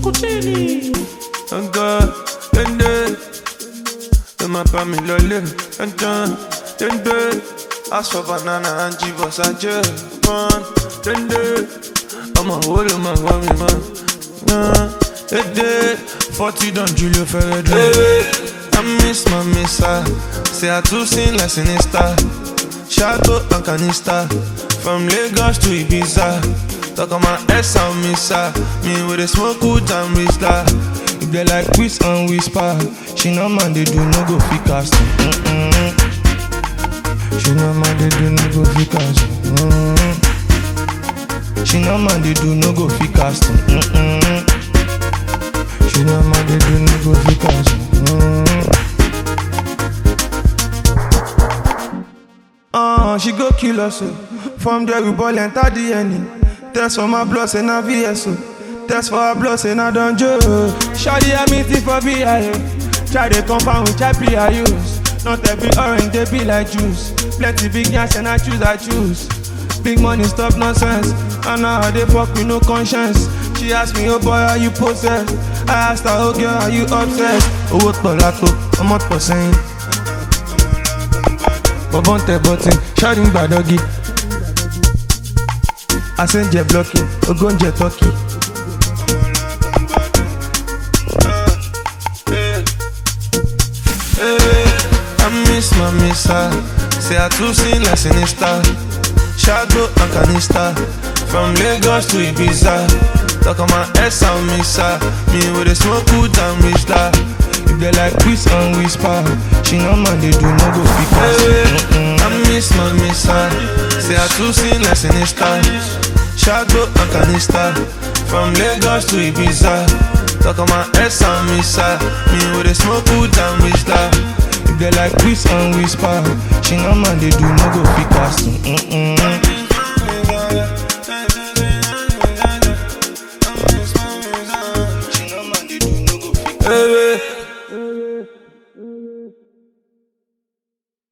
Cucini. Encore, Dende. De ma famille, lolé. Dende. Ask for banana and give us a jet. Man, Dende. I'm a whole of my worry, man. Dende. 40 done, Julio Ferreira. I miss my missa. Say I too sing like Sinister. Chateau and Canista. From Lagos to Ibiza. Talk on my ass and missa. Me with a smoke good and whistler. If they like whiz and whisper, she no man they do no go fi cast. She no man they do no go fi cast. She no man they do no go fi cast. She no man they do no go fi cast. She go kill us. From there we ball enter the enemy. Test for my blood, say na VSO. Test for her blood, say na Donjo. Shawty a meeting for VIO. Try to compound with chai use. Not every orange they be like juice. Plenty big gas and I choose. Big money stop nonsense. And now they fuck with no conscience. She asked me, oh boy, are you possessed? I asked her, oh girl, are you obsessed? Oh what polato, I'm not for saying. Bobonte button, shouting by doggy. I send jet blocking, Ogonje talkie. I miss my missa. Say I too sing like Sinister. Shadow and Canista. From Lagos to Ibiza. Talk on my ass and missa. Me with a smoke good and whistler. If they like whiz and whisper, she no man they do no go fi cast. I miss my missa. Say I too sing like Sinister. Shadow and Canista. From Lagos to Ibiza. Talk on my ass and missa. Me with a smoke good and whistler. If they like whiz and whisper, she no man they do no go fi cast. She no man they do no go fi cast.